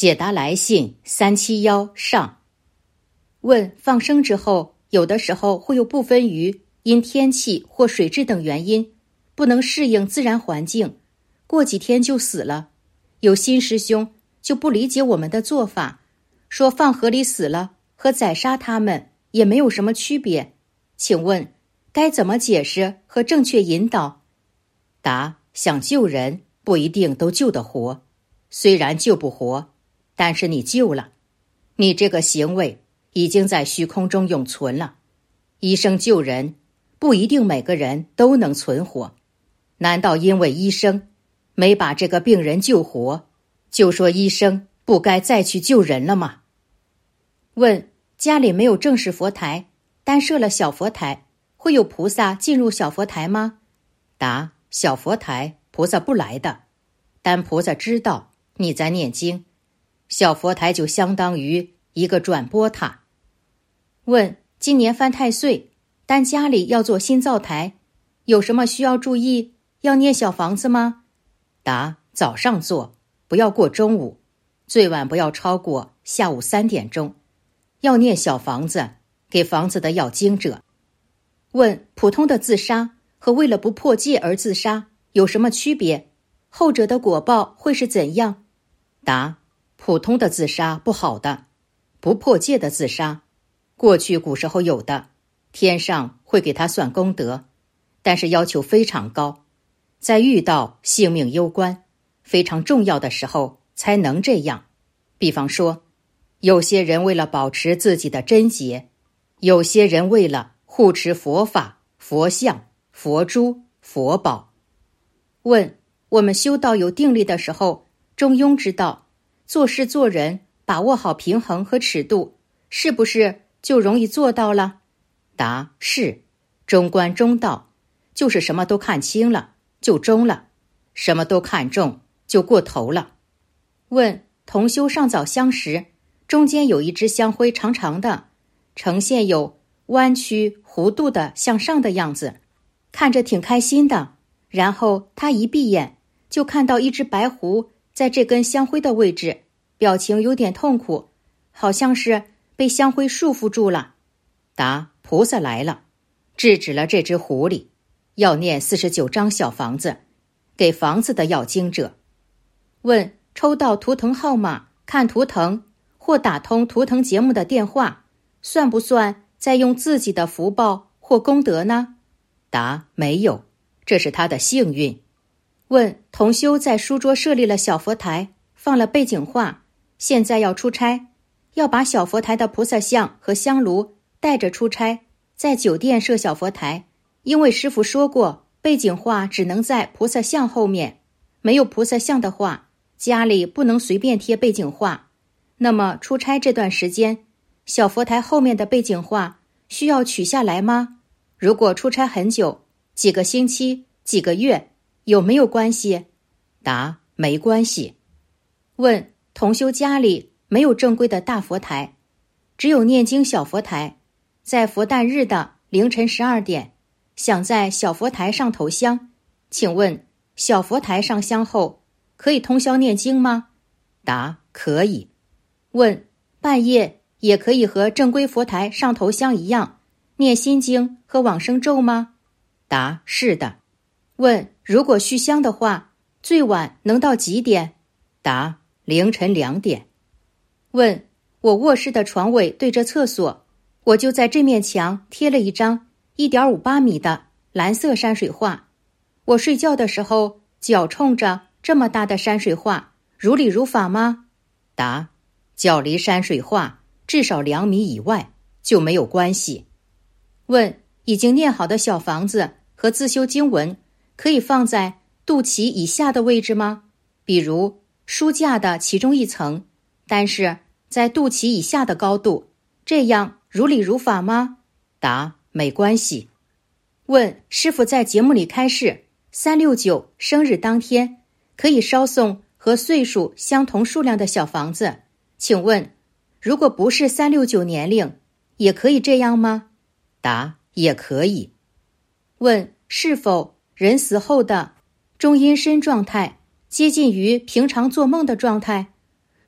解答来信371上。问：放生之后，有的时候会有部分鱼因天气或水质等原因不能适应自然环境，过几天就死了。有新师兄就不理解我们的做法，说放河里死了和宰杀它们也没有什么区别，请问该怎么解释和正确引导？答：想救人不一定都救得活，虽然救不活，但是你救了，你这个行为已经在虚空中永存了。医生救人不一定每个人都能存活，难道因为医生没把这个病人救活，就说医生不该再去救人了吗？问：家里没有正式佛台，单设了小佛台，会有菩萨进入小佛台吗？答：小佛台菩萨不来的，但菩萨知道你在念经，小佛台就相当于一个转播塔。问：今年犯太岁，但家里要做新灶台，有什么需要注意？要念小房子吗？答：早上做，不要过中午，最晚不要超过下午3点钟。要念小房子，给房子的要经者。问：普通的自杀和为了不破戒而自杀有什么区别？后者的果报会是怎样？答：普通的自杀不好的，不破戒的自杀，过去古时候有的，天上会给他算功德，但是要求非常高，在遇到性命攸关、非常重要的时候才能这样。比方说，有些人为了保持自己的贞洁，有些人为了护持佛法、佛像、佛珠、佛宝。问：我们修道有定力的时候，中庸之道，做事做人把握好平衡和尺度，是不是就容易做到了？答：是。中观中道就是什么都看清了就中了，什么都看重就过头了。问：同修上早香时，中间有一支香灰长长的，呈现有弯曲弧度的向上的样子，看着挺开心的。然后他一闭眼，就看到一只白狐在这根香灰的位置，表情有点痛苦，好像是被香灰束缚住了。答：菩萨来了，制止了这只狐狸，要念49张小房子，给房子的要经者。问：抽到图腾号码，看图腾或打通图腾节目的电话，算不算在用自己的福报或功德呢？答：没有，这是他的幸运。问：同修在书桌设立了小佛台，放了背景画，现在要出差，要把小佛台的菩萨像和香炉带着出差，在酒店设小佛台，因为师父说过，背景画只能在菩萨像后面，没有菩萨像的话，家里不能随便贴背景画。那么出差这段时间，小佛台后面的背景画需要取下来吗？如果出差很久，几个星期、几个月，有没有关系？答：没关系。问：同修家里没有正规的大佛台，只有念经小佛台，在佛诞日的凌晨12点，想在小佛台上投香，请问小佛台上香后可以通宵念经吗？答：可以。问：半夜也可以和正规佛台上头香一样念心经和往生咒吗？答：是的。问：如果续香的话，最晚能到几点？答：凌晨2点。问：我卧室的床尾对着厕所，我就在这面墙贴了一张1.58米的蓝色山水画，我睡觉的时候脚冲着这么大的山水画，如理如法吗？答：脚离山水画至少2米以外就没有关系。问：已经念好的小房子和自修经文可以放在肚脐以下的位置吗？比如书架的其中一层，但是在肚脐以下的高度，这样如理如法吗？答：没关系。问：师父在节目里开示369生日当天可以烧送和岁数相同数量的小房子，请问如果不是369年龄也可以这样吗？答：也可以。问：是否人死后的中阴身状态接近于平常做梦的状态？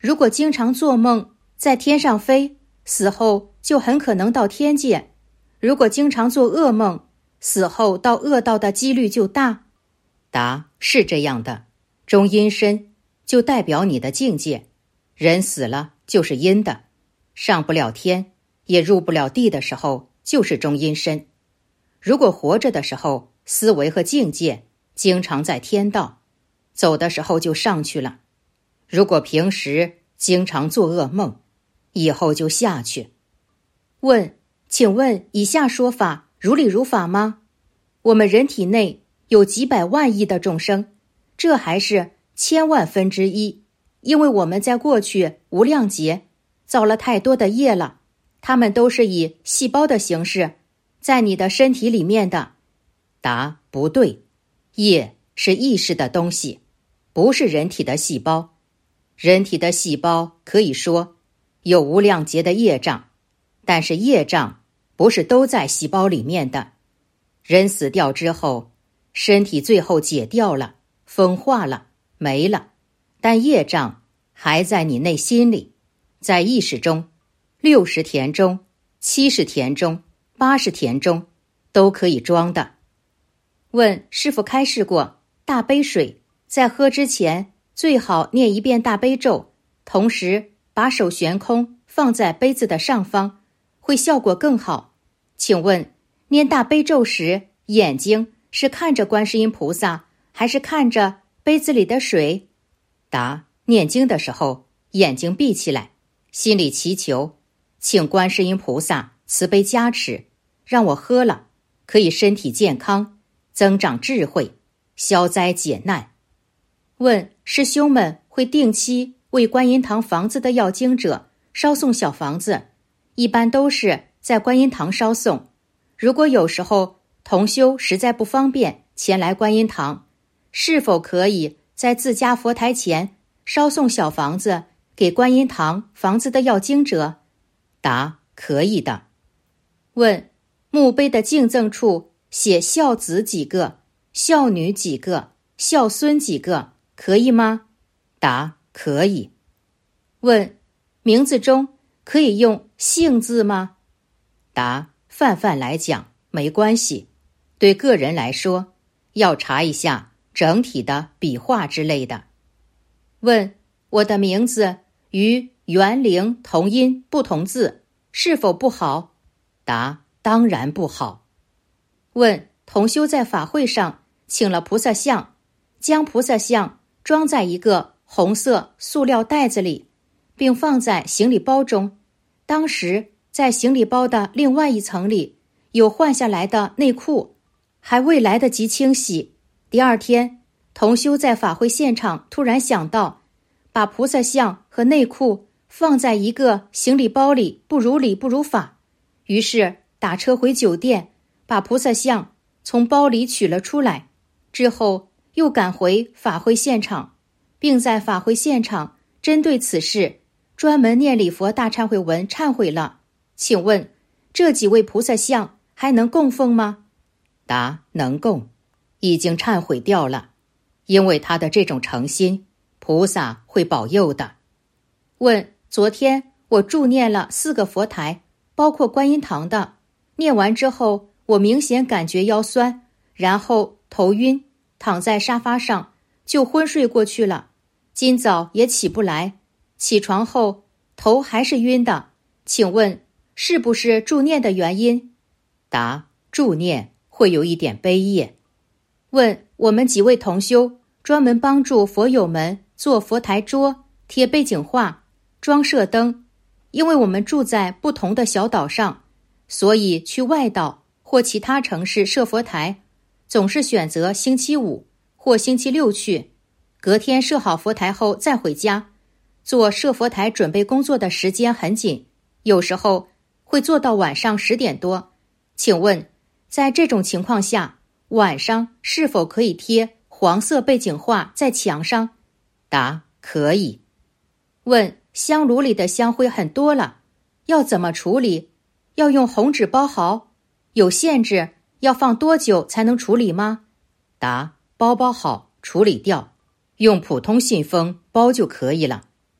如果经常做梦在天上飞，死后就很可能到天界；如果经常做噩梦，死后到恶道的几率就大。答：是这样的。中阴身就代表你的境界，人死了就是阴的，上不了天也入不了地的时候就是中阴身。如果活着的时候思维和境界经常在天道，走的时候就上去了；如果平时经常做噩梦，以后就下去。问：请问以下说法如理如法吗？我们人体内有几百万亿的众生，这还是千万分之一，因为我们在过去无量劫造了太多的业了，它们都是以细胞的形式在你的身体里面的。答：不对，业是意识的东西，不是人体的细胞。人体的细胞可以说有无量劫的业障，但是业障不是都在细胞里面的。人死掉之后，身体最后解掉了，风化了，没了，但业障还在你内心里，在意识中，60田中、70田中、80田中都可以装的。问：师父开示过，大杯水在喝之前最好念一遍大悲咒，同时把手悬空放在杯子的上方，会效果更好。请问念大悲咒时，眼睛是看着观世音菩萨，还是看着杯子里的水？答：念经的时候眼睛闭起来，心里祈求，请观世音菩萨慈悲加持，让我喝了可以身体健康，增长智慧，消灾解难。问：师兄们会定期为观音堂房子的要经者烧送小房子，一般都是在观音堂烧送。如果有时候同修实在不方便前来观音堂，是否可以在自家佛台前烧送小房子给观音堂房子的要经者？答：可以的。问：墓碑的敬赠处写孝子几个、孝女几个、孝孙几个，可以吗？答：可以。问：名字中可以用姓字吗？答：泛泛来讲没关系，对个人来说要查一下整体的笔画之类的。问：我的名字与元灵同音不同字，是否不好？答：当然不好。问：同修在法会上请了菩萨像，将菩萨像装在一个红色塑料袋子里，并放在行李包中。当时在行李包的另外一层里有换下来的内裤，还未来得及清洗。第二天，同修在法会现场突然想到，把菩萨像和内裤放在一个行李包里不如理不如法，于是打车回酒店，把菩萨像从包里取了出来，之后又赶回法会现场，并在法会现场针对此事专门念礼佛大忏悔文忏悔了。请问这几位菩萨像还能供奉吗？答：能供，已经忏悔掉了，因为他的这种诚心，菩萨会保佑的。问：昨天我助念了4个佛台，包括观音堂的，念完之后我明显感觉腰酸，然后头晕，躺在沙发上就昏睡过去了。今早也起不来，起床后头还是晕的，请问是不是助念的原因？答：助念会有一点悲业。问：我们几位同修专门帮助佛友们做佛台桌、贴背景画、装设灯，因为我们住在不同的小岛上，所以去外岛或其他城市设佛台，总是选择星期5或星期6去，隔天设好佛台后再回家。做设佛台准备工作的时间很紧，有时候会做到晚上10点多。请问在这种情况下，晚上是否可以贴黄色背景画在墙上？答：可以。问：香炉里的香灰很多了，要怎么处理？要用红纸包好？有限制要放多久才能处理吗？答：包好处理掉，用普通信封包就可以了，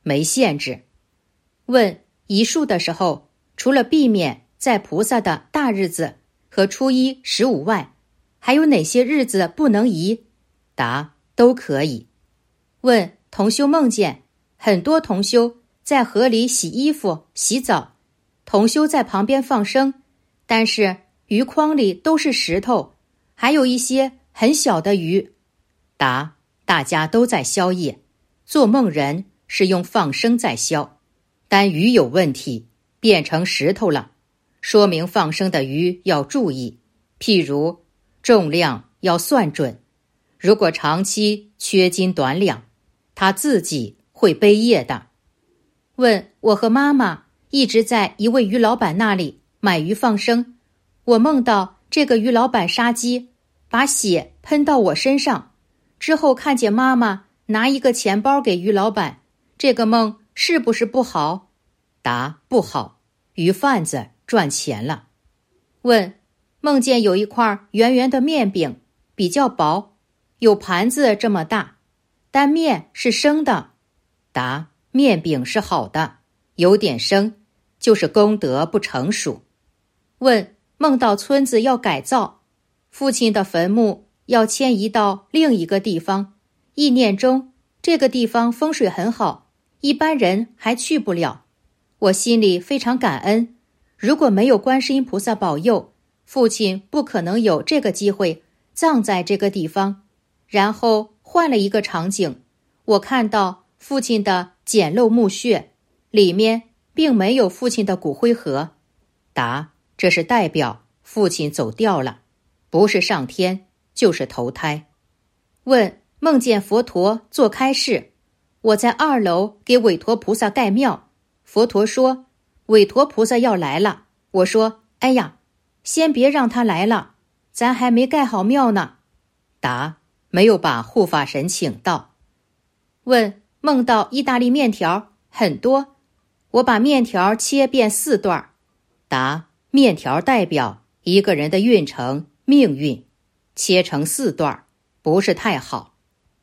没限制。问移数的时候，除了避免在菩萨的大日子和初一、15外，还有哪些日子不能移？答：都可以。问同修梦见很多同修在河里洗衣服、洗澡，同修在旁边放生，但是鱼筐里都是石头，还有一些很小的鱼。答：大家都在消业，做梦人是用放生在消，但鱼有问题，变成石头了，说明放生的鱼要注意，譬如重量要算准，如果长期缺斤短两，他自己会背业的。问我和妈妈一直在一位鱼老板那里买鱼放生，我梦到这个鱼老板杀鸡，把血喷到我身上，之后看见妈妈拿一个钱包给鱼老板，这个梦是不是不好？答：不好，鱼贩子赚钱了。问梦见有一块圆圆的面饼，比较薄，有盘子这么大，但面是生的。答：面饼是好的，有点生，就是功德不成熟。问梦到村子要改造，父亲的坟墓要迁移到另一个地方，意念中这个地方风水很好，一般人还去不了。我心里非常感恩，如果没有观世音菩萨保佑，父亲不可能有这个机会葬在这个地方。然后换了一个场景，我看到父亲的简陋墓穴，里面并没有父亲的骨灰盒。答：这是代表父亲走掉了，不是上天就是投胎。问梦见佛陀做开示，我在2楼给韦陀菩萨盖庙，佛陀说韦陀菩萨要来了，我说哎呀，先别让他来了，咱还没盖好庙呢。答：没有把护法神请到。问梦到意大利面条很多，我把面条切变4段。答：面条代表一个人的运程、命运，切成4段不是太好。